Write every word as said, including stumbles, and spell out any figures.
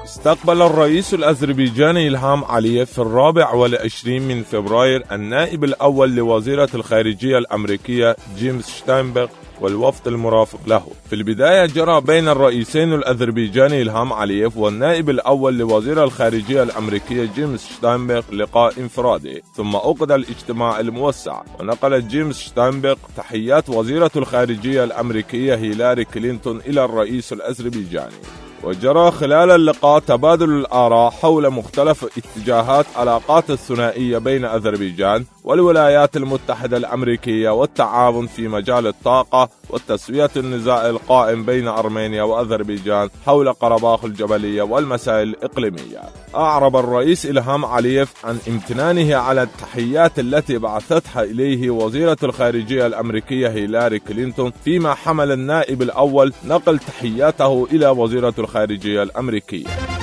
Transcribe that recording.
استقبل الرئيس الأذربيجاني إلهام علييف في الرابع والعشرين من فبراير النائب الأول لوزيرة الخارجية الأمريكية جيمس شتاينبرغ والوفد المرافق له. في البداية جرى بين الرئيسين الأذربيجاني إلهام علييف والنائب الأول لوزير الخارجية الأمريكية جيمس شتاينبرغ لقاء انفرادي، ثم عقد الاجتماع الموسع. ونقل جيمس شتاينبرغ تحيات وزيرة الخارجية الأمريكية هيلاري كلينتون إلى الرئيس الأذربيجاني. وجرى خلال اللقاء تبادل الآراء حول مختلف اتجاهات العلاقات الثنائية بين أذربيجان والولايات المتحدة الأمريكية والتعاون في مجال الطاقة وتسوية النزاع القائم بين أرمينيا وأذربيجان حول قرباخ الجبلية والمسائل الإقليمية. أعرب الرئيس إلهام علييف عن امتنانه على التحيات التي بعثتها إليه وزيرة الخارجية الأمريكية هيلاري كلينتون، فيما حمل النائب الأول نقل تحياته إلى وزيرة الخارجية الأمريكية.